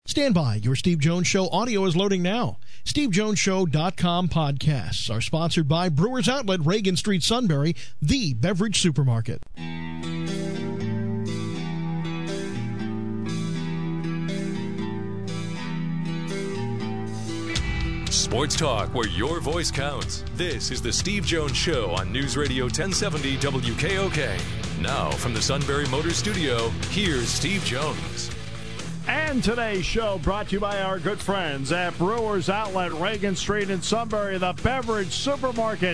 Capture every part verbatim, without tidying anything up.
Stand by. Your Steve Jones Show audio is loading now. Steve Jones Show dot com podcasts are sponsored by Brewers Outlet, Reagan Street, Sunbury, the beverage supermarket. Sports talk where your voice counts. This is the Steve Jones Show on News Radio ten seventy W K O K. Now from the Sunbury Motors Studio, here's Steve Jones. And today's show brought to you by our good friends at Brewers Outlet, Reagan Street in Sunbury, the beverage supermarket.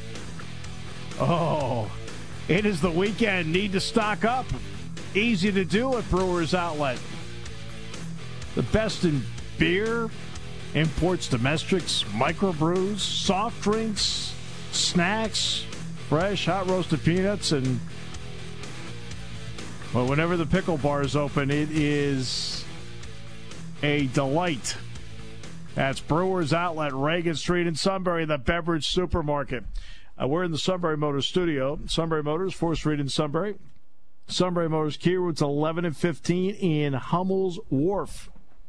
Oh, it is the weekend. Need to stock up. Easy to do at Brewers Outlet. The best in beer, imports, domestics, microbrews, soft drinks, snacks, fresh hot roasted peanuts, and well, whenever the pickle bar is open, it is a delight. That's Brewers Outlet, Reagan Street in Sunbury, the beverage supermarket. Uh, we're in the Sunbury Motors studio. Sunbury Motors, fourth Street in Sunbury. Sunbury Motors, Key routes eleven and fifteen in Hummel's Wharf.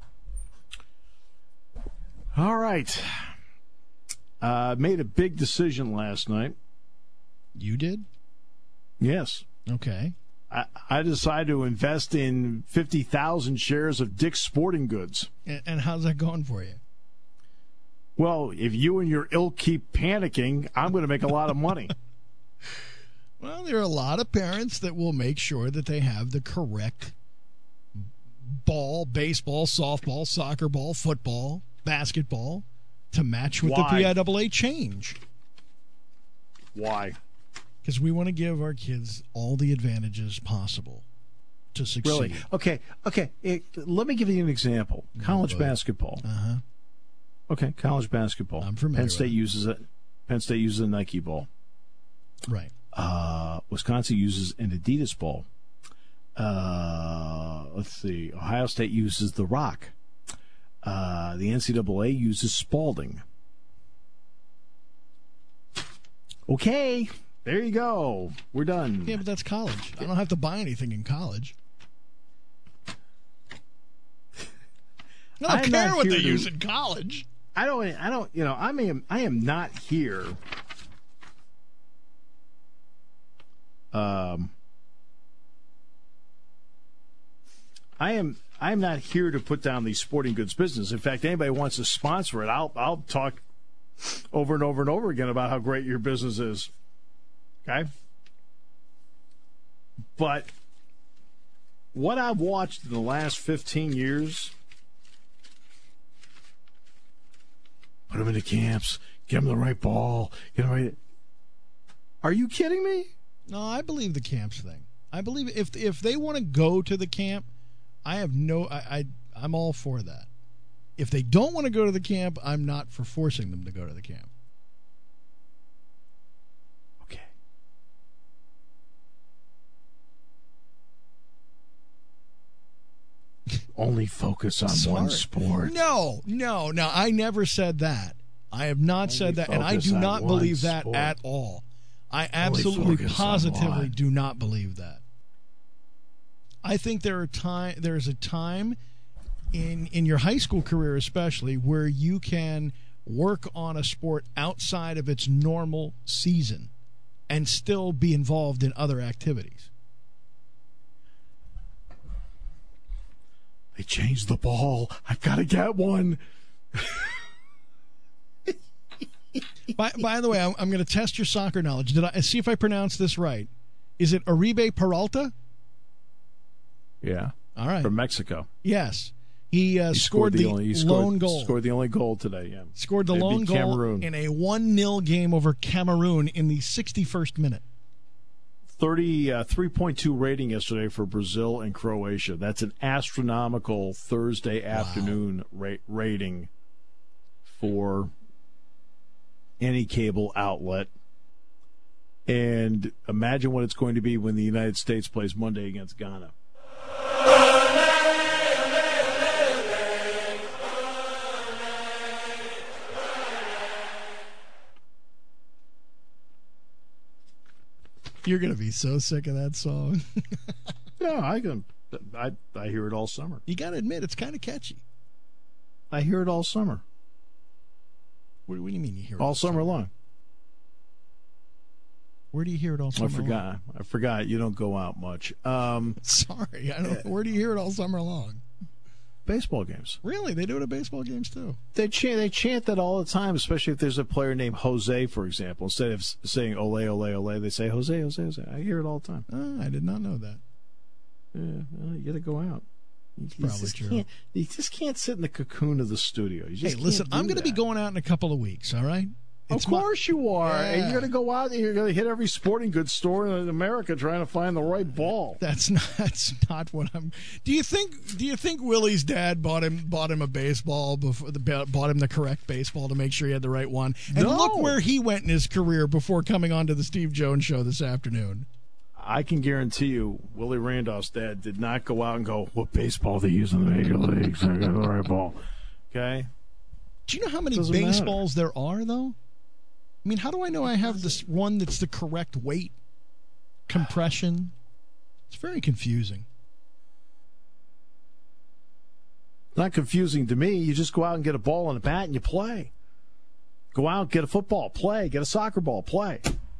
All right. Uh, made a big decision last night. You did? Yes. Okay. I, I decided to invest in fifty thousand shares of Dick's Sporting Goods. And, and how's that going for you? Well, if you and your ilk keep panicking, I'm going to make a lot of money. Well, there are a lot of parents that will make sure that they have the correct ball, baseball, softball, soccer ball, football, basketball to match with Why? the P I A A change. Why? Because we want to give our kids all the advantages possible to succeed. Really? Okay, okay. It, let me give you an example. College oh, basketball. Uh-huh. Okay, college basketball. I'm familiar Penn State with it. uses it. Penn State uses a Nike ball. Right. Uh, Wisconsin uses an Adidas ball. Uh, let's see. Ohio State uses the Rock. Uh, the N C double A uses Spalding. Okay. There you go. We're done. Yeah, but that's college. I don't have to buy anything in college. I don't I'm care not what here they to- use in college. I don't. I don't. You know. I am. I am not here. Um. I am. I am not here to put down the sporting goods business. In fact, anybody wants to sponsor it, I'll. I'll talk over and over and over again about how great your business is. Okay. But what I've watched in the last fifteen years. Put them into camps. Get them the right ball. Get them right. Are you kidding me? No, I believe the camps thing. I believe if if they want to go to the camp, I have no. I, I I'm all for that. If they don't want to go to the camp, I'm not for forcing them to go to the camp. Okay. Only focus on Smart. one sport. No, no, no. I never said that. I have not Only said that, and I focus do on not one believe that sport. at all. I absolutely, focus on positively one. do not believe that. I think there are time. There is a time in in your high school career, especially, where you can work on a sport outside of its normal season and still be involved in other activities. They changed the ball. I've got to get one. By, by the way, I'm, I'm going to test your soccer knowledge. Did I see if I pronounce this right? Is it Oribe Peralta? Yeah. All right. From Mexico. Yes. He, uh, He scored, the, only, he lone scored, goal. Scored the only goal today, yeah. Scored the They lone beat goal Cameroon. in a one nil game over Cameroon in the sixty-first minute. thirty-three point two rating yesterday for Brazil and Croatia. That's an astronomical Thursday afternoon ra- rating for any cable outlet. And imagine what it's going to be when the United States plays Monday against Ghana. You're going to be so sick of that song. Yeah, I can. I I hear it all summer. You got to admit, it's kind of catchy. I hear it all summer. What, what do you mean you hear it All, all summer, summer long. Where do you hear it all summer I forgot. long? I forgot. You don't go out much. Um, Sorry, I don't. Where do you hear it all summer long? baseball games. Really, they do it at baseball games too. They chant. They chant that all the time, especially if there's a player named Jose, for example. Instead of saying ole ole ole, they say Jose Jose Jose. I hear it all the time. Oh, I did not know that. Yeah, well, you got to go out. You Probably just true. Can't, you just can't sit in the cocoon of the studio. You just Hey, listen, can't do I'm going to be that. going out in a couple of weeks. All right. It's Of my- course you are. And Yeah. you're going to go out and you're going to hit every sporting goods store in America trying to find the right ball. That's not. That's not what I'm. Do you think? Do you think Willie's dad bought him bought him a baseball before the bought him the correct baseball to make sure he had the right one? And No. look where he went in his career before coming on to the Steve Jones Show this afternoon. I can guarantee you, Willie Randolph's dad did not go out and go, what baseball they use in the major leagues? I got the right ball. Okay? Do you know how many Doesn't matter. baseballs there are, though? I mean, how do I know I have this one that's the correct weight, compression? It's very confusing. Not confusing to me. You just go out and get a ball and a bat and you play. Go out, get a football, play. Get a soccer ball, play.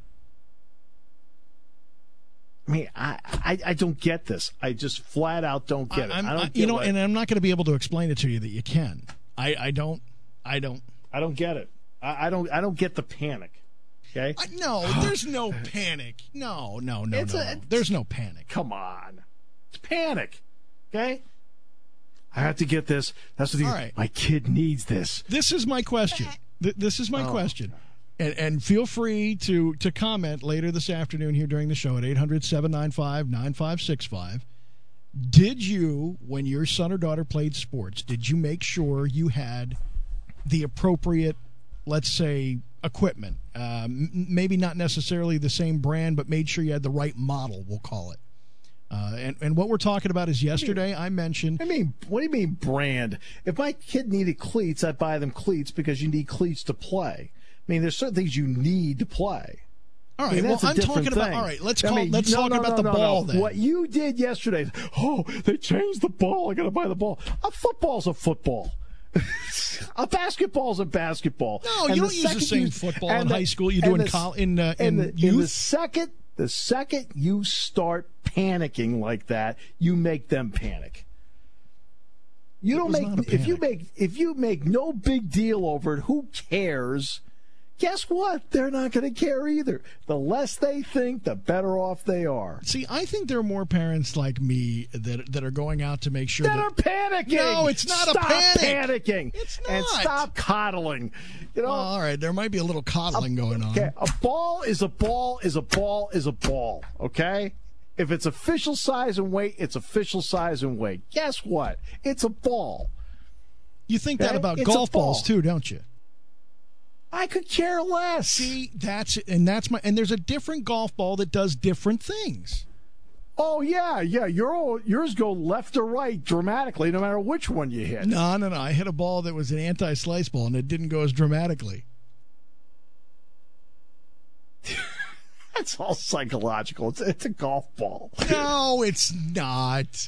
I mean, I, I, I don't get this. I just flat out don't get it. I'm, I don't I- get you know, what- and I'm not going to be able to explain it to you that you can. I, I don't. I don't. I don't get it. I, I don't. I don't get the panic. Okay. I, no, there's no panic. No, no, no, It's no. a- no. There's no panic. Come on, it's panic. Okay. I have to get this. That's what the, All right. my kid needs this. This is my question. Th- This is my Oh. question. And, and feel free to, to comment later this afternoon here during the show at eight hundred, seven nine five, nine five six five. Did you, when your son or daughter played sports, did you make sure you had the appropriate, let's say, equipment? Um, maybe not necessarily the same brand, but made sure you had the right model, we'll call it. Uh, and, and what we're talking about is yesterday I mentioned I mean, what do you mean brand? If my kid needed cleats, I'd buy them cleats because you need cleats to play. I mean, there's certain things you need to play. All I right, mean, well, that's a I'm different talking about. thing. All right, let's I call. mean, let's no, talk no, about no, the no, ball no. then. What you did yesterday? Oh, they changed the ball. I got to buy the ball. A football's a football. A basketball's a basketball. No, And you the don't use the second same you- football and in the- high school you do and in the- col- in, uh, and in the, youth. In the second, the second you start panicking like that, you make them panic. You It don't was make not a if you panic. make if you make no big deal over it. Who cares? Guess what? They're not going to care either. The less they think, the better off they are. See, I think there are more parents like me that that are going out to make sure That that are panicking. No, it's not a stop panic. panicking. It's And not. stop coddling. You know. Well, all right, there might be a little coddling going on. Okay, a ball is a ball is a ball is a ball, okay? If it's official size and weight, it's official size and weight. Guess what? It's a ball. You think that Okay? about It's a golf balls ball. too, don't you? I could care less. See, that's and that's my and there's a different golf ball that does different things. Oh, yeah, yeah. Your, yours go left or right dramatically no matter which one you hit. No, no, no. I hit a ball that was an anti-slice ball and it didn't go as dramatically. That's all psychological. It's, it's a golf ball. No, it's not.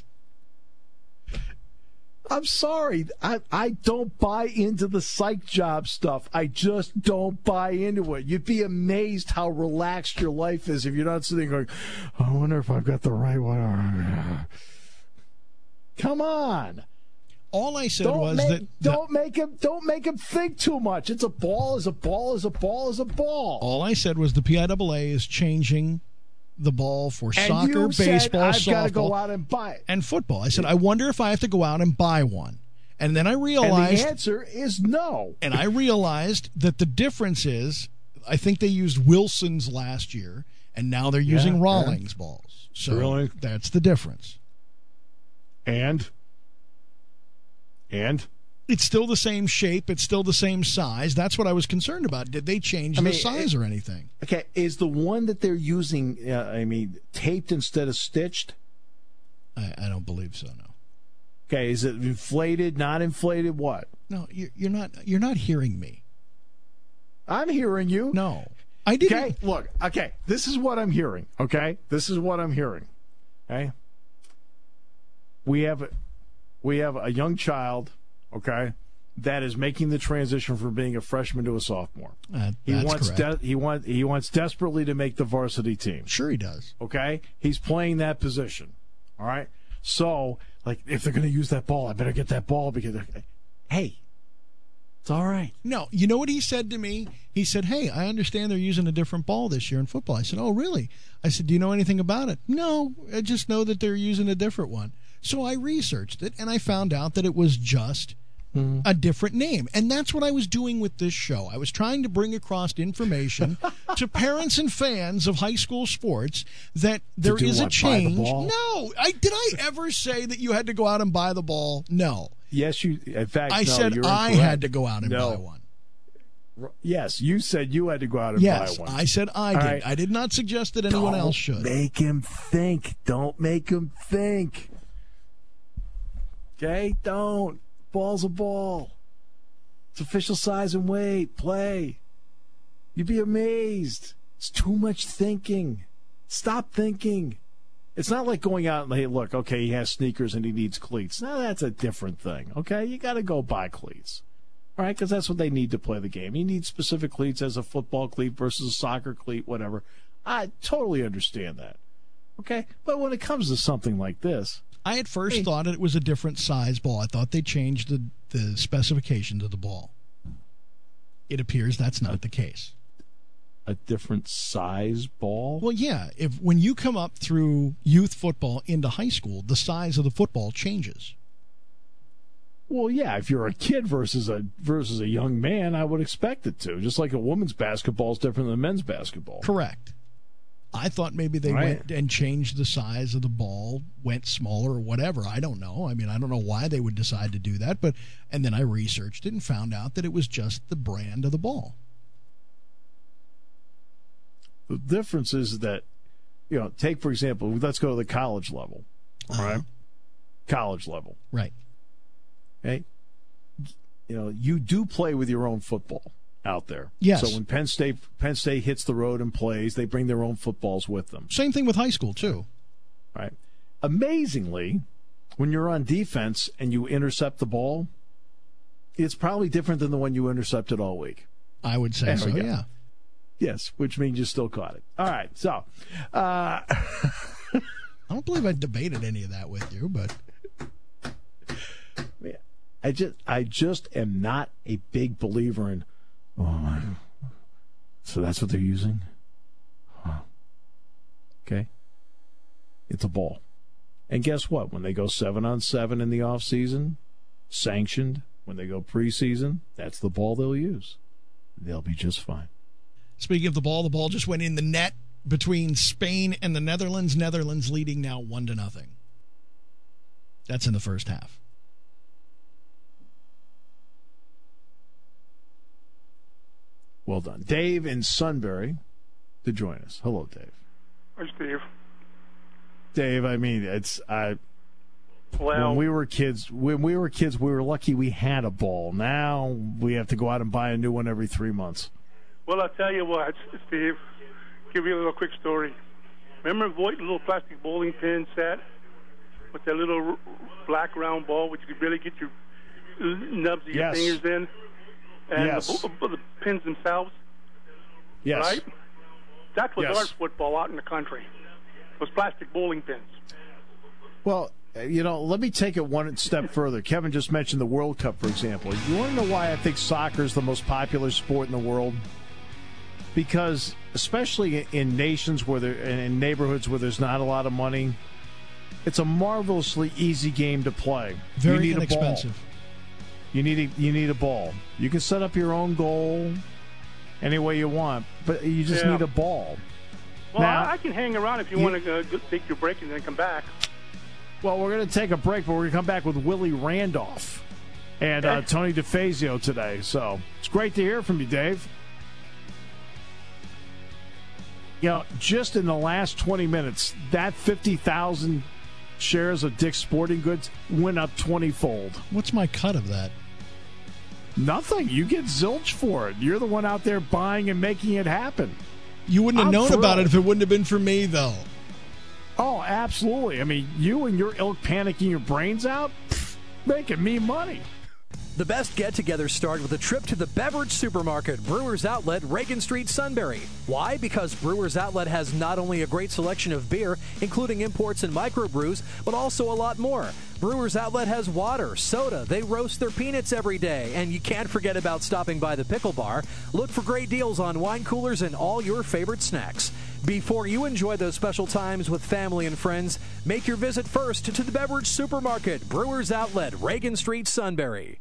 I'm sorry. I, I don't buy into the psych job stuff. I just don't buy into it. You'd be amazed how relaxed your life is if you're not sitting going, I wonder if I've got the right one. Come on. All I said Don't was make, that, that don't make him don't make him think too much. It's a ball, is a ball, is a ball, is a ball. all I said was the P I A A is changing the ball for and soccer, you said, baseball, I've got to go softball, out and buy it. and football. I said, I wonder if I have to go out and buy one. And then I And realized the answer is no. and I realized that the difference is I think they used Wilson's last year and now they're using Yeah, Rawlings balls. So Really? that's the difference. And? And? It's still the same shape, it's still the same size. That's what I was concerned about. Did they change I mean, the size it- or anything? Okay, is the one that they're using, uh, I mean, taped instead of stitched? I, I don't believe so, no. Okay, is it inflated, not inflated, what? No, you're, you're not you're not hearing me. I'm hearing you. No. I didn't Okay, look, okay, this is what I'm hearing, okay? This is what I'm hearing, okay? We have a, we have a young child, okay, that is making the transition from being a freshman to a sophomore. Uh, he that's wants correct. de- he wants he wants desperately to make the varsity team. Sure he does. Okay? He's playing that position. All right? So, like, if they're going to use that ball, I better get that ball because, hey, it's all right. No, you know what he said to me? He said, hey, I understand they're using a different ball this year in football. I said, oh, really? I said, do you know anything about it? No, I just know that they're using a different one. So I researched it, and I found out that it was just mm-hmm. a different name. And that's what I was doing with this show. I was trying to bring across information to parents and fans of high school sports that there is what, a change. No. I, did I ever say that you had to go out and buy the ball? No. Yes, you. In fact, I no, said you're I incorrect. had to go out and no. buy one. Yes, you said you had to go out and yes, buy one. I said I All did. right. I did not suggest that anyone Don't else should. Make him think. Don't make him think. Okay? Don't. Ball's a ball. It's official size and weight. Play. You'd be amazed. It's too much thinking. Stop thinking. It's not like going out and, hey, look, okay, he has sneakers and he needs cleats. No, that's a different thing, okay? You got to go buy cleats, all right, because that's what they need to play the game. You need specific cleats as a football cleat versus a soccer cleat, whatever. I totally understand that, okay? But when it comes to something like this. I at first hey, thought it was a different size ball. I thought they changed the, the specifications of the ball. It appears that's not the case. A different size ball? Well, yeah. If when you come up through youth football into high school, the size of the football changes. Well, yeah. If you're a kid versus a versus a young man, I would expect it to. Just like a women's basketball is different than men's basketball. Correct. I thought maybe they Right. went and changed the size of the ball, went smaller or whatever. I don't know. I mean, I don't know why they would decide to do that. But and then I researched it and found out that it was just the brand of the ball. The difference is that, you know, take, for example, let's go to the college level, all Uh-huh. right? College level. Right. Okay? You know, you do play with your own football out there. Yes. So when Penn State Penn State hits the road and plays, they bring their own footballs with them. Same thing with high school, too. Right? Amazingly, when you're on defense and you intercept the ball, it's probably different than the one you intercepted all week. I would say There so, we go. yeah. Yes, which means you still caught it. All right, so uh, I don't believe I debated any of that with you, but I just I just am not a big believer in. Oh my! So that's what they're using. Huh. Okay, it's a ball, and guess what? When they go seven on seven in the off season, sanctioned. When they go preseason, that's the ball they'll use. They'll be just fine. speaking of the ball, the ball just went in the net between Spain and the Netherlands. Netherlands leading now one to nothing. That's in the first half. Well done. Dave in Sunbury to join us. Hello, Dave. Hi, Steve. Dave, I mean, it's I. Well, when we were kids, when we were kids, we were lucky we had a ball. Now we have to go out and buy a new one every three months. well, I'll tell you what, Steve. Give you a little quick story. Remember the white little plastic bowling pin set with that little r- black round ball, which you could really get your nubs of your Yes. fingers in, and Yes. the, the pins themselves. Yes. Right? That was Yes. our football out in the country. Those plastic bowling pins. Well, you know, let me take it one step further. Kevin just mentioned the World Cup, for example. You want to know why I think soccer is the most popular sport in the world? Because, especially in nations where there, in neighborhoods where there's not a lot of money, it's a marvelously easy game to play. Very you need inexpensive. A ball. You need a, you need a ball. You can set up your own goal any way you want, but you just Yeah. need a ball. Well, Now- I, I can hang around if you, You- want to uh, go take your break and then come back. Well, we're going to take a break, but we're going to come back with Willie Randolph and uh, Tony DeFazio today. So it's great to hear from you, Dave. You know, just in the last twenty minutes, that fifty thousand shares of Dick's Sporting Goods went up twenty-fold. What's my cut of that? Nothing. You get zilch for it. You're the one out there buying and making it happen. You wouldn't have I'm known about thrilled. it if it wouldn't have been for me, though. Oh, absolutely. I mean, you and your ilk panicking your brains out, pff, making me money. The best get-togethers start with a trip to the beverage supermarket, Brewers Outlet, Reagan Street, Sunbury. Why? Because Brewers Outlet has not only a great selection of beer, including imports and microbrews, but also a lot more. Brewers Outlet has water, soda, they roast their peanuts every day, and you can't forget about stopping by the pickle bar. Look for great deals on wine coolers and all your favorite snacks. Before you enjoy those special times with family and friends, make your visit first to the beverage supermarket, Brewers Outlet, Reagan Street, Sunbury.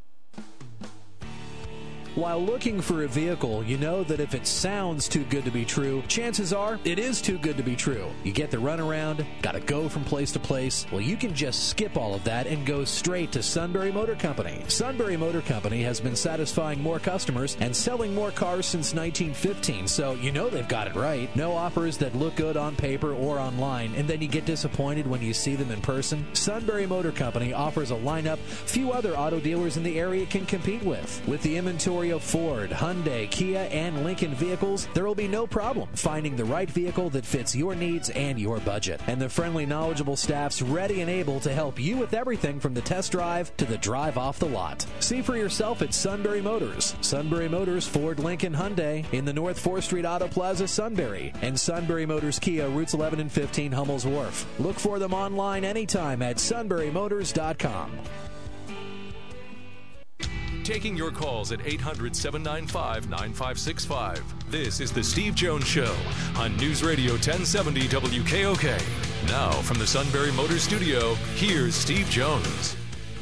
While looking for a vehicle, you know that if it sounds too good to be true, chances are it is too good to be true. You get the runaround, gotta go from place to place. Well, you can just skip all of that and go straight to Sunbury Motor Company. Sunbury Motor Company has been satisfying more customers and selling more cars since nineteen fifteen, so you know they've got it right. No offers that look good on paper or online, and then you get disappointed when you see them in person. Sunbury Motor Company offers a lineup few other auto dealers in the area can compete with. With the inventory of Ford, Hyundai, Kia, and Lincoln vehicles, there will be no problem finding the right vehicle that fits your needs and your budget. And the friendly, knowledgeable staff's ready and able to help you with everything from the test drive to the drive off the lot. See for yourself at Sunbury Motors. Sunbury Motors, Ford, Lincoln, Hyundai in the North fourth Street Auto Plaza, Sunbury. And Sunbury Motors Kia, routes eleven and fifteen, Hummel's Wharf. Look for them online anytime at sunbury motors dot com. Taking your calls at eight hundred, seven nine five, nine five six five. This is The Steve Jones Show on News Radio ten seventy W K O K. Now, from the Sunbury Motors Studio, here's Steve Jones.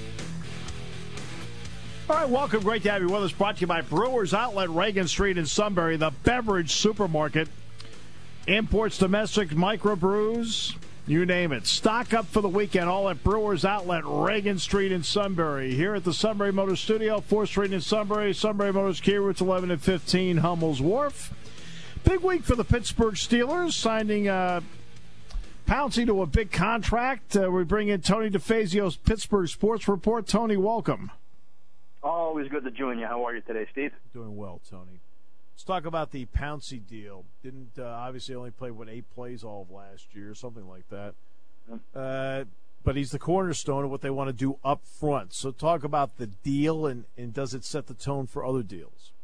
All right, welcome. Great to have you with us. Brought to you by Brewers Outlet, Reagan Street in Sunbury, the beverage supermarket. Imports, domestic, microbrews, you name it. Stock up for the weekend, all at Brewers Outlet, Reagan Street in Sunbury. Here at the Sunbury Motors Studio, fourth Street in Sunbury. Sunbury Motors Kia, routes eleven and fifteen, Hummel's Wharf. Big week for the Pittsburgh Steelers, signing uh, Pouncey to a big contract. Uh, we bring in Tony DeFazio's Pittsburgh Sports Report. Tony, welcome. Always good to join you. How are you today, Steve? Doing well, Tony. Let's talk about the Pouncey deal. Didn't uh, obviously only play, what, eight plays all of last year, something like that. Uh, but he's the cornerstone of what they want to do up front. So talk about the deal, and, and does it set the tone for other deals?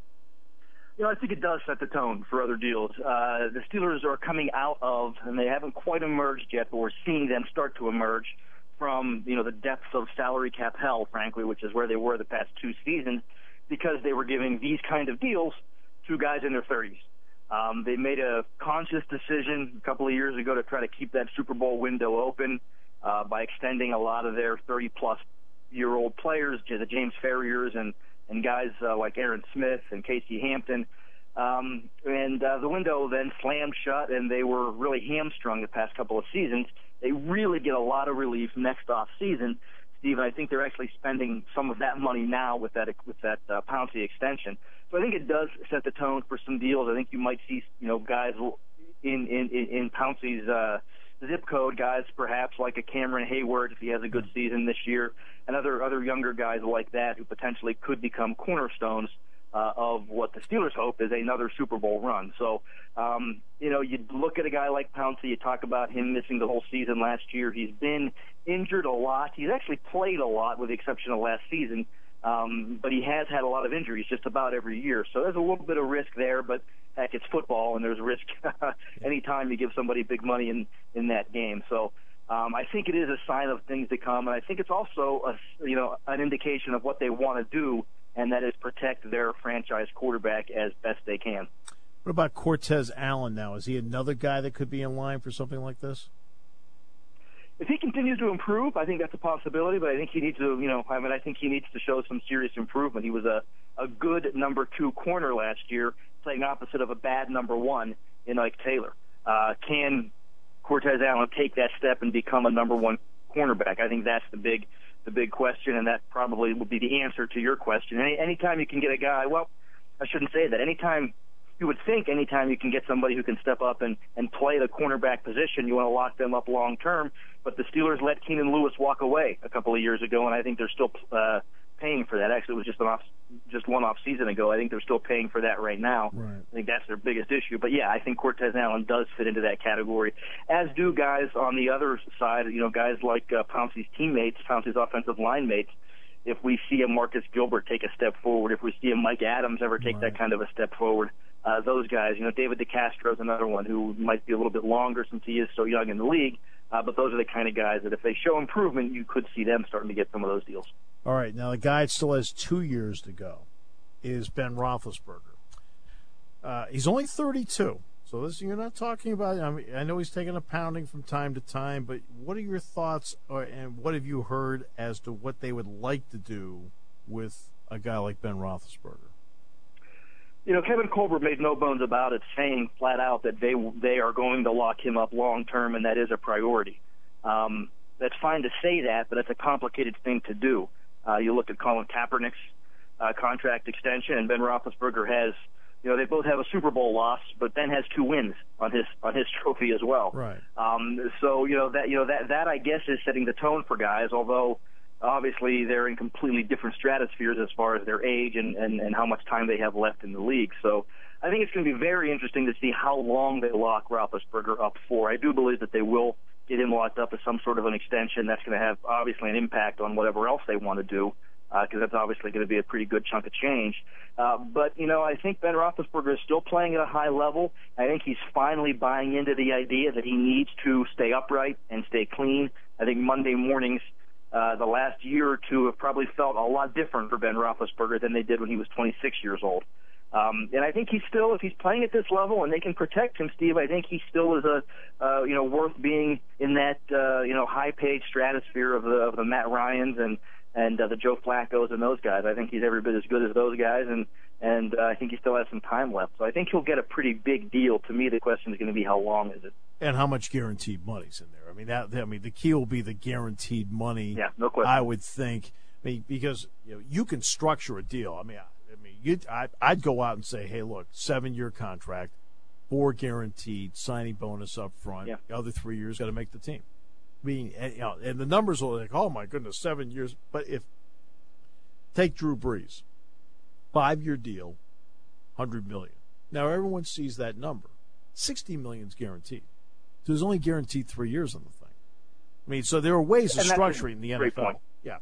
You know, I think it does set the tone for other deals. Uh, the Steelers are coming out of, and they haven't quite emerged yet, but we're seeing them start to emerge from, you know, the depths of salary cap hell, frankly, which is where they were the past two seasons, because they were giving these kind of deals to guys in their thirties. Um, they made a conscious decision a couple of years ago to try to keep that Super Bowl window open uh, by extending a lot of their thirty-plus-year-old players, the James Ferriers and, and guys uh, like Aaron Smith and Casey Hampton. Um, and uh, the window then slammed shut, and they were really hamstrung the past couple of seasons. They really get a lot of relief next off season. Steve, I think they're actually spending some of that money now with that with that uh, Pouncey extension. So I think it does set the tone for some deals. I think you might see, you know, guys in in in Pouncey's uh, zip code, guys perhaps like a Cameron Hayward if he has a good season this year, and other other younger guys like that who potentially could become cornerstones uh, of what the Steelers hope is another Super Bowl run. So, um, you know, you look at a guy like Pouncey, you talk about him missing the whole season last year. He's been injured a lot. He's actually played a lot with the exception of last season, um, but he has had a lot of injuries just about every year. So there's a little bit of risk there, but heck, it's football, and there's risk anytime you give somebody big money in, in that game. So um, I think it is a sign of things to come, and I think it's also a, you know, an indication of what they want to do, and that is protect their franchise quarterback as best they can. What about Cortez Allen now? Is he another guy that could be in line for something like this? If he continues to improve, I think that's a possibility, but I think he needs to, you know, I mean, I think he needs to show some serious improvement. He was a, a good number two corner last year, playing opposite of a bad number one in Ike Taylor. Uh, can Cortez Allen take that step and become a number one cornerback? I think that's the big the big question, and that probably would be the answer to your question. Any anytime you can get a guy, well, I shouldn't say that. Anytime you would think anytime you can get somebody who can step up and, and play the cornerback position, you want to lock them up long term. But the Steelers let Keenan Lewis walk away a couple of years ago, and I think they're still uh, paying for that. Actually, it was just an off, just one off season ago. I think they're still paying for that right now. Right. I think that's their biggest issue. But yeah, I think Cortez Allen does fit into that category, as do guys on the other side. You know, guys like uh, Pouncey's teammates, Pouncey's offensive line mates. if we see a Marcus Gilbert take a step forward, if we see a Mike Adams ever take Right. that kind of a step forward. Uh, those guys, you know, David DeCastro is another one who might be a little bit longer since he is so young in the league, uh, but those are the kind of guys that if they show improvement, you could see them starting to get some of those deals. All right, now the guy that still has two years to go is Ben Roethlisberger. Uh, he's only thirty-two, so this you're not talking about. I mean, I know he's taking a pounding from time to time, but what are your thoughts, or, and what have you heard as to what they would like to do with a guy like Ben Roethlisberger? You know, Kevin Colbert made no bones about it, saying flat out that they they are going to lock him up long term, and that is a priority. Um, that's fine to say that, but it's a complicated thing to do. Uh, you look at Colin Kaepernick's uh, contract extension, and Ben Roethlisberger has. You know, they both have a Super Bowl loss, but then has two wins on his on his trophy as well. Right. Um, so you know that you know that that I guess is setting the tone for guys. Although obviously they're in completely different stratospheres as far as their age and, and, and how much time they have left in the league. So I think it's going to be very interesting to see how long they lock Roethlisberger up for. I do believe that they will get him locked up as some sort of an extension. That's going to have obviously an impact on whatever else they want to do, because uh, that's obviously going to be a pretty good chunk of change. Uh, but, you know, I think Ben Roethlisberger is still playing at a high level. I think he's finally buying into the idea that he needs to stay upright and stay clean. I think Monday mornings, uh, the last year or two, have probably felt a lot different for Ben Roethlisberger than they did when he was twenty-six years old. Um, and I think he's still, if he's playing at this level and they can protect him, Steve, I think he still is a, uh, you know, worth being in that, uh, you know, high-paid stratosphere of the, of the Matt Ryans and, and uh, the Joe Flacco's and those guys. I think he's every bit as good as those guys, and and uh, I think he still has some time left. So I think he'll get a pretty big deal. To me, the question is going to be how long is it? And how much guaranteed money's in there? I mean, that I mean, the key will be the guaranteed money. Yeah, no question. I would think, I mean, because you know you can structure a deal. I mean, I, I mean, you'd, I, I'd go out and say, hey, look, seven-year contract, four guaranteed, signing bonus up front. Yeah. The other three years got to make the team. I mean, and, you know, and the numbers are like, oh my goodness, seven years. But if take Drew Brees, five-year deal, hundred million. Now everyone sees that number. Sixty million is guaranteed. So there's only guaranteed three years on the thing. I mean, so there are ways of And that's a structuring the N great F L. point. Yeah.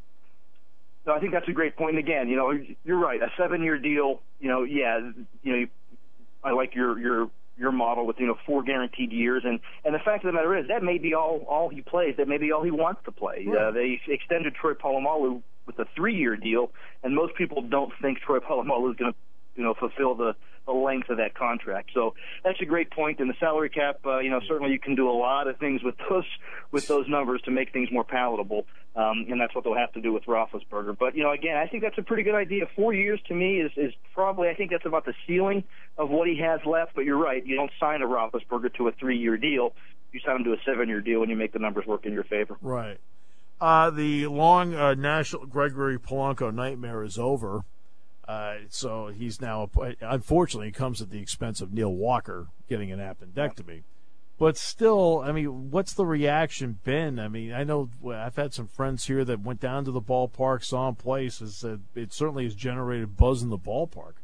No, I think that's a great point. And again, you know, you're right. A seven-year deal. You know, yeah, you know, I like your your. your model with, you know, four guaranteed years. And, and the fact of the matter is that may be all, all he plays. That may be all he wants to play. Right. Uh, they extended Troy Polamalu with a three-year deal, and most people don't think Troy Polamalu is going to, you know, fulfill the, the length of that contract. So that's a great point. And the salary cap, uh, you know, certainly you can do a lot of things with those with those numbers to make things more palatable. Um, and that's what they'll have to do with Roethlisberger. But, you know, again, I think that's a pretty good idea. Four years to me is, is probably, I think that's about the ceiling of what he has left. But you're right. You don't sign a Roethlisberger to a three-year deal. You sign him to a seven-year deal and you make the numbers work in your favor. Right. Uh, the long uh, National Gregory Polanco nightmare is over. Uh, so he's now, unfortunately, it comes at the expense of Neil Walker getting an appendectomy. But still, I mean, what's the reaction been? I mean, I know I've had some friends here that went down to the ballpark, saw him play, says it certainly has generated buzz in the ballpark.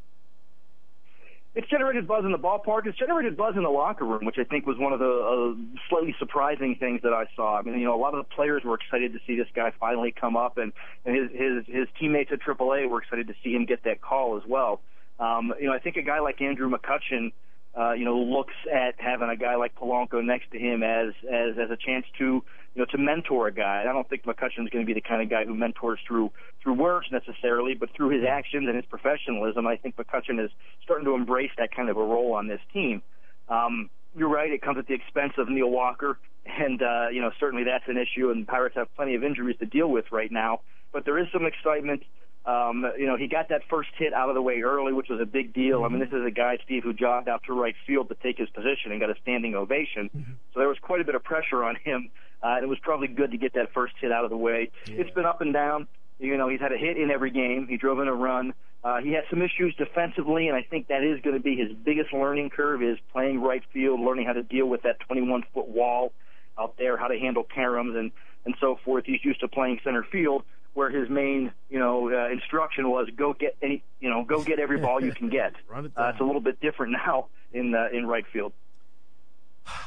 It's generated buzz in the ballpark. It's generated buzz in the locker room, which I think was one of the uh, slightly surprising things that I saw. I mean, you know, a lot of the players were excited to see this guy finally come up, and, and his, his his teammates at triple A were excited to see him get that call as well. Um, you know, I think a guy like Andrew McCutchen, uh, you know, looks at having a guy like Polanco next to him as as as a chance to, you know, to mentor a guy. I don't think McCutchen's going to be the kind of guy who mentors through through words necessarily, but through his actions and his professionalism. I think McCutchen is starting to embrace that kind of a role on this team. Um, you're right; it comes at the expense of Neil Walker, and uh, you know, certainly that's an issue. And Pirates have plenty of injuries to deal with right now, but there is some excitement. Um, you know, he got that first hit out of the way early, which was a big deal. I mean, this is a guy, Steve, who jogged out to right field to take his position and got a standing ovation. Mm-hmm. So there was quite a bit of pressure on him. Uh, it was probably good to get that first hit out of the way. Yeah. It's been up and down. You know, he's had a hit in every game. He drove in a run. Uh, he had some issues defensively, and I think that is going to be his biggest learning curve, is playing right field, learning how to deal with that twenty-one foot wall out there, how to handle caroms and, and so forth. He's used to playing center field, where his main, you know, uh, instruction was go get any, you know, go get every ball you can get. Run it uh, it's a little bit different now in uh, in right field.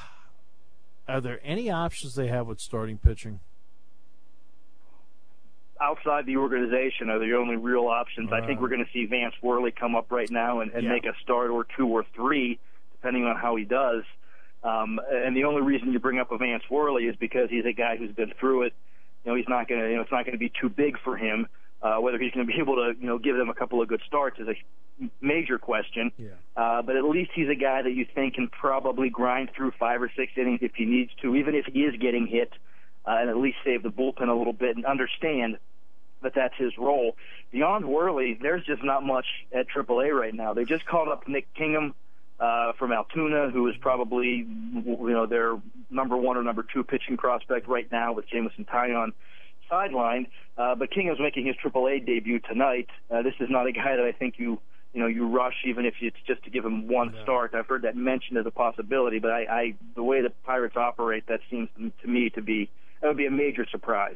Are there any options they have with starting pitching? outside the organization are the only real options. Right. I think we're going to see Vance Worley come up right now and, and Yeah. make a start or two or three, depending on how he does. Um, and the only reason you bring up a Vance Worley is because he's a guy who's been through it. You know, he's not going to. You know, it's not going to be too big for him. Uh, whether he's going to be able to, you know, give them a couple of good starts is a major question. Yeah. Uh, but at least he's a guy that you think can probably grind through five or six innings if he needs to, even if he is getting hit, uh, and at least save the bullpen a little bit and understand that that's his role. Beyond Worley, there's just not much at triple A right now. They just called up Nick Kingham uh, from Altoona, who is probably, you know, their number one or number two pitching prospect right now with Jameson Taillon sidelined. Uh, but Kingham's making his triple A debut tonight. Uh, this is not a guy that I think you, you know, you rush even if it's just to give him one No. start. I've heard that mentioned as a possibility, but I, I the way the Pirates operate, that seems to me to be that would be a major surprise.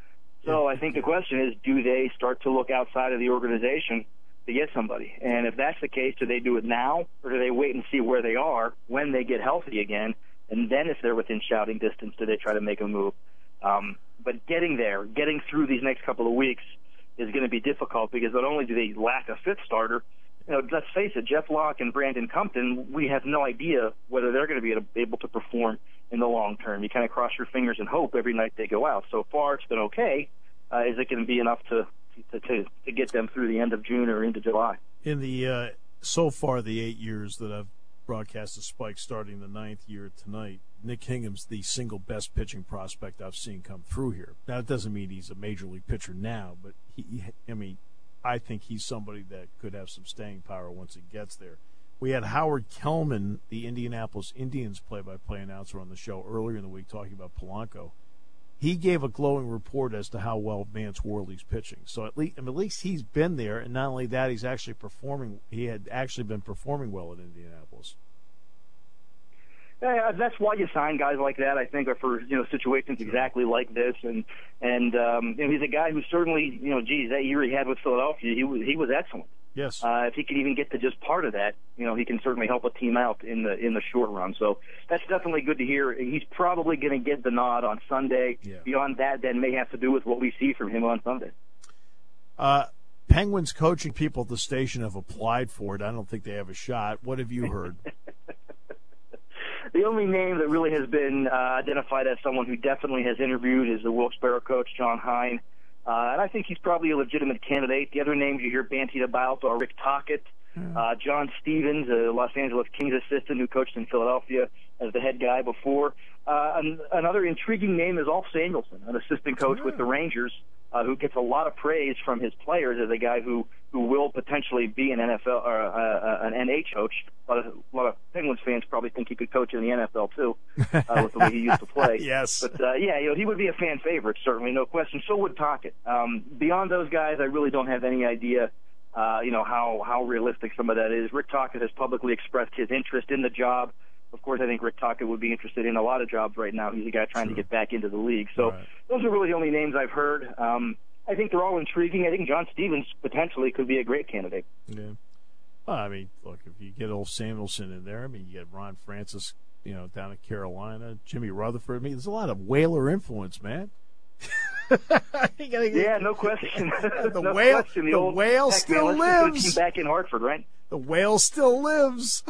So I think the question is, do they start to look outside of the organization to get somebody? And if that's the case, do they do it now, or do they wait and see where they are when they get healthy again? And then if they're within shouting distance, do they try to make a move? Um, but getting there, getting through these next couple of weeks is going to be difficult because not only do they lack a fifth starter, you know, let's face it, Jeff Locke and Brandon Compton, we have no idea whether they're going to be able to perform in the long term. You kind of cross your fingers and hope every night they go out. So far, it's been okay. Uh, is it going to be enough to, to to to get them through the end of June or into July? In the uh, so far the eight years that I've broadcast the Spike, starting the ninth year tonight, Nick Kingham's the single best pitching prospect I've seen come through here. Now, it doesn't mean he's a major league pitcher now, but he, I mean, I think he's somebody that could have some staying power once he gets there. We had Howard Kellman, the Indianapolis Indians play-by-play announcer, on the show earlier in the week talking about Polanco. He gave a glowing report as to how well Vance Worley's pitching. So at least, I mean, at least he's been there, and not only that, he's actually performing. He had actually been performing well in Indianapolis. Yeah, that's why you sign guys like that, I think, are for, you know, situations exactly like this. And and um, you know, he's a guy who certainly, you know, geez, that year he had with Philadelphia, he was he was excellent. Yes. Uh, if he could even get to just part of that, you know, he can certainly help a team out in the in the short run. So that's definitely good to hear. He's probably going to get the nod on Sunday. Yeah. Beyond that, then may have to do with what we see from him on Sunday. Uh, Penguins coaching people at the station have applied for it. I don't think they have a shot. What have you heard? The only name that really has been uh, identified as someone who definitely has interviewed is the Wilkes-Barre coach, John Hine. Uh, and I think he's probably a legitimate candidate. The other names you hear bantied about are Rick Tocchet, uh, John Stevens, a Los Angeles Kings assistant who coached in Philadelphia as the head guy before. Uh, and another intriguing name is Alf Samuelson, an assistant coach with the Rangers, uh, who gets a lot of praise from his players as a guy who, who will potentially be an N F L or uh, an N H coach. A lot, of, a lot of Penguins fans probably think he could coach in the N F L too, uh, with the way he used to play. Yes. But uh, yeah, you know, he would be a fan favorite, certainly, no question. So would Tocchet. Um, beyond those guys, I really don't have any idea. Uh, you know, how, how realistic some of that is. Rick Tocchet has publicly expressed his interest in the job. Of course, I think Rick Tocchet would be interested in a lot of jobs right now. He's a guy trying True. to get back into the league. So Right. those are really the only names I've heard. Um, I think they're all intriguing. I think John Stevens potentially could be a great candidate. Yeah. Well, I mean, look, if you get old Samuelson in there, I mean, you get Ron Francis, you know, down in Carolina, Jimmy Rutherford. I mean, there's a lot of Whaler influence, man. Yeah, no question. The no whale, question. the old, whale heck, still man, let's just put a lives. team back in Hartford, right? The whale still lives.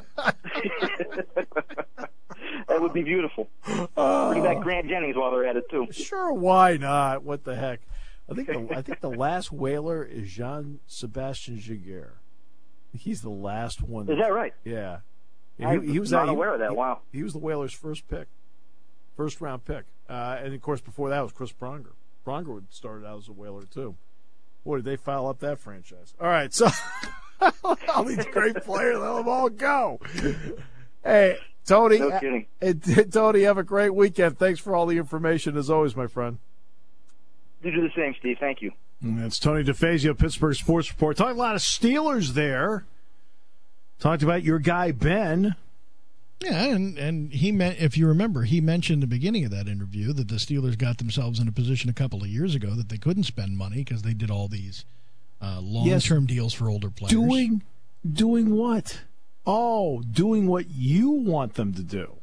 That would be beautiful. Bring back Grant Jennings while they're at it too. Sure, why not? What the heck? I think the I think the last Whaler is Jean Sebastian Giguère. He's the last one. Is that right? Yeah. I'm he, he was not he- aware of that. he- Wow. He was the Whalers' first pick, first round pick, uh, and of course before that was Chris Pronger. Pronger would started out as a Whaler too. Boy, did they file up that franchise? All right, so all these great players, let them all go. Hey, Tony. No kidding. Hey, Tony, have a great weekend. Thanks for all the information as always, my friend. You do the same, Steve. Thank you. And that's Tony DeFazio, Pittsburgh Sports Report. Talking a lot of Steelers there. Talked about your guy, Ben. Yeah, and, and he meant, if you remember, he mentioned at the beginning of that interview that the Steelers got themselves in a position a couple of years ago that they couldn't spend money because they did all these uh, long-term Yes. deals for older players. Doing, doing what? Oh, doing what you want them to do.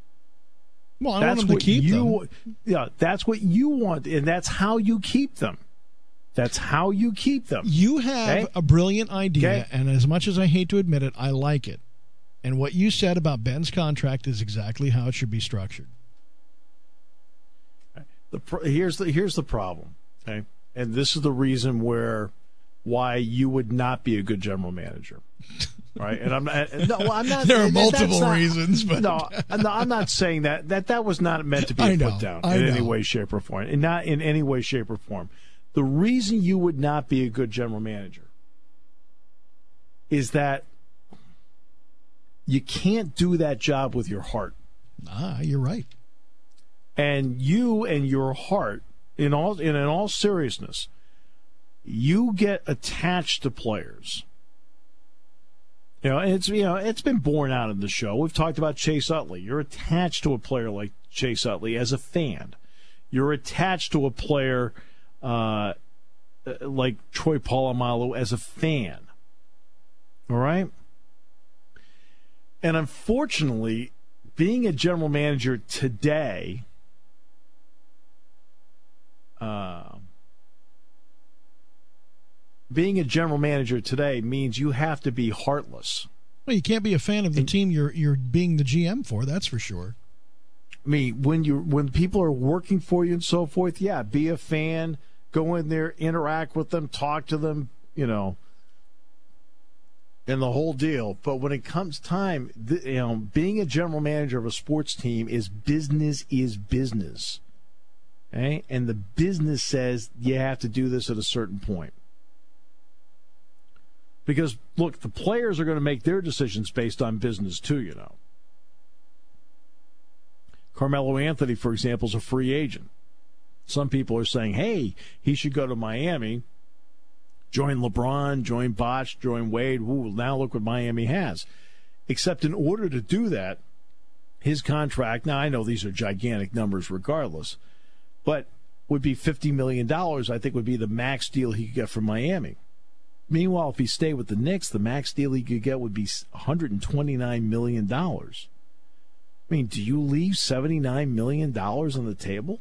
well, I That's want them what to keep you, them. yeah. That's what you want, and that's how you keep them. That's how you keep them. You have okay? a brilliant idea, okay. and as much as I hate to admit it, I like it. And what you said about Ben's contract is exactly how it should be structured. The here's the here's the problem, okay? And this is the reason where why you would not be a good general manager, right? And I'm not, no, well, I'm not. There are multiple not, reasons, but no, no, I'm not saying that. That that was not meant to be I a know, put down I in know. any way, shape, or form, and not in any way, shape, or form. The reason you would not be a good general manager is that you can't do that job with your heart. Ah, you're right. And you and your heart, in all in, in all seriousness, you get attached to players. You know, it's you know it's been borne out in the show. We've talked about Chase Utley. You're attached to a player like Chase Utley as a fan. You're attached to a player uh, like Troy Polamalu as a fan. All right? And unfortunately, being a general manager today, uh, being a general manager today means you have to be heartless. Well, you can't be a fan of the team you're you're being the G M for. That's for sure. I mean, when you when people are working for you and so forth, yeah, be a fan, go in there, interact with them, talk to them, you know, and the whole deal. But when it comes time, you know, being a general manager of a sports team is business is business. Okay? And the business says you have to do this at a certain point. Because, look, the players are going to make their decisions based on business too, you know. Carmelo Anthony, for example, is a free agent. Some people are saying, hey, he should go to Miami, join LeBron, join Bosh, join Wade. Ooh, now look what Miami has. Except in order to do that, his contract, now I know these are gigantic numbers regardless, but would be fifty million dollars, I think would be the max deal he could get from Miami. Meanwhile, if he stayed with the Knicks, the max deal he could get would be one hundred twenty-nine million dollars. I mean, do you leave seventy-nine million dollars on the table?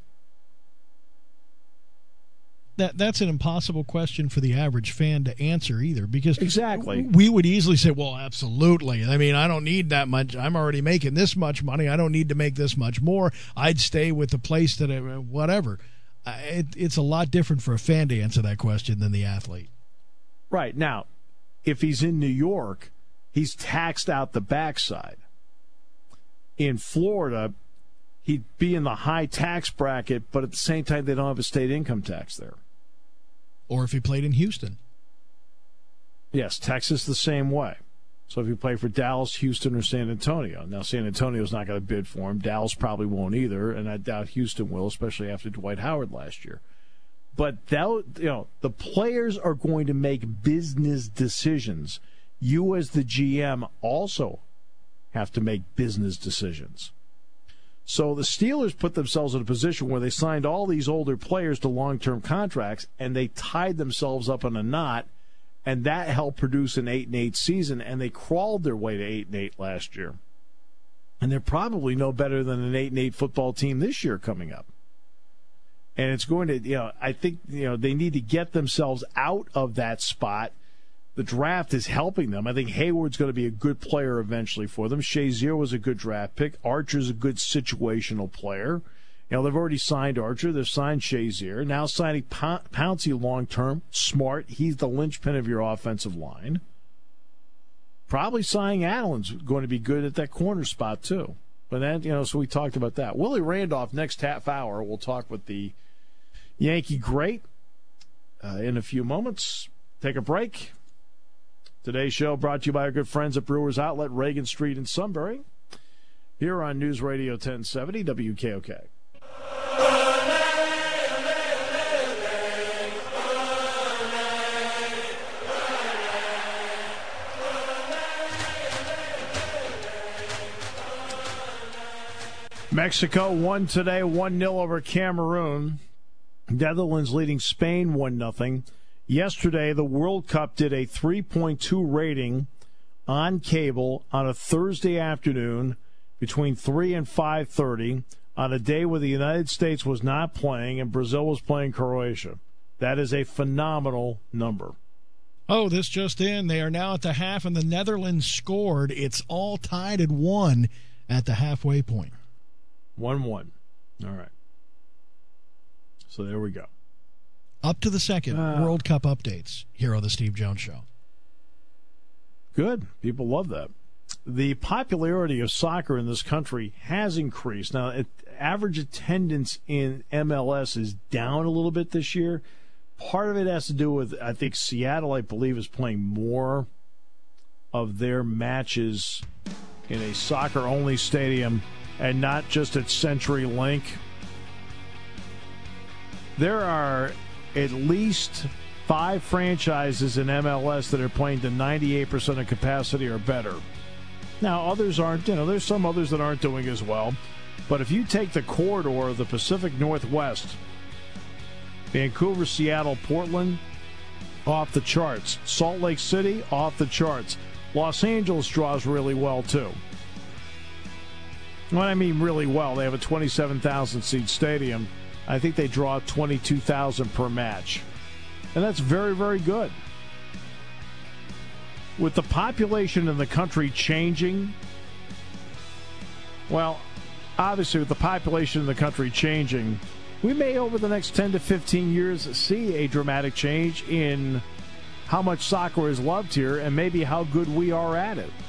That that's an impossible question for the average fan to answer either, because exactly we would easily say, well, absolutely. I mean, I don't need that much. I'm already making this much money. I don't need to make this much more. I'd stay with the place that I, whatever. Uh, it, it's a lot different for a fan to answer that question than the athlete. Right. Now, if he's in New York, he's taxed out the backside. In Florida, he'd be in the high tax bracket, but at the same time, they don't have a state income tax there. Or if he played in Houston. Yes, Texas the same way. So if you play for Dallas, Houston, or San Antonio. Now, San Antonio's not going to bid for him. Dallas probably won't either, and I doubt Houston will, especially after Dwight Howard last year. But that, you know, the players are going to make business decisions. You as the G M also have to make business decisions. So the Steelers put themselves in a position where they signed all these older players to long-term contracts, and they tied themselves up in a knot, and that helped produce an eight and eight season, and they crawled their way to eight and eight last year. And they're probably no better than an eight and eight football team this year coming up. And it's going to, you know, I think, you know, they need to get themselves out of that spot. The draft is helping them. I think Hayward's going to be a good player eventually for them. Shazier was a good draft pick. Archer's a good situational player. You know, they've already signed Archer. They've signed Shazier. Now signing Pouncey long-term. Smart. He's the linchpin of your offensive line. Probably signing Adams going to be good at that corner spot, too. But then, you know, so we talked about that. Willie Randolph, next half hour, we'll talk with the Yankee great uh, in a few moments. Take a break. Today's show brought to you by our good friends at Brewers Outlet, Reagan Street in Sunbury. Here on News Radio ten seventy W K O K. Mexico won today one nil over Cameroon. Netherlands leading Spain one nothing. Yesterday, the World Cup did a three point two rating on cable on a Thursday afternoon between three and five thirty on a day where the United States was not playing and Brazil was playing Croatia. That is a phenomenal number. Oh, this just in. They are now at the half, and the Netherlands scored. It's all tied at one at the halfway point. one one. All right. So there we go. Up to the second. Uh, World Cup updates here on the Steve Jones Show. Good. People love that. The popularity of soccer in this country has increased. Now, it, average attendance in M L S is down a little bit this year. Part of it has to do with, I think, Seattle, I believe, is playing more of their matches in a soccer-only stadium and not just at CenturyLink. There are at least five franchises in M L S that are playing to ninety-eight percent of capacity or better. Now, others aren't, you know, there's some others that aren't doing as well. But if you take the corridor of the Pacific Northwest, Vancouver, Seattle, Portland, off the charts. Salt Lake City, off the charts. Los Angeles draws really well, too. When I mean really well, they have a twenty-seven thousand seat stadium. I think they draw twenty-two thousand per match. And that's very, very good. With the population in the country changing, well, obviously with the population in the country changing, we may over the next ten to fifteen years see a dramatic change in how much soccer is loved here and maybe how good we are at it.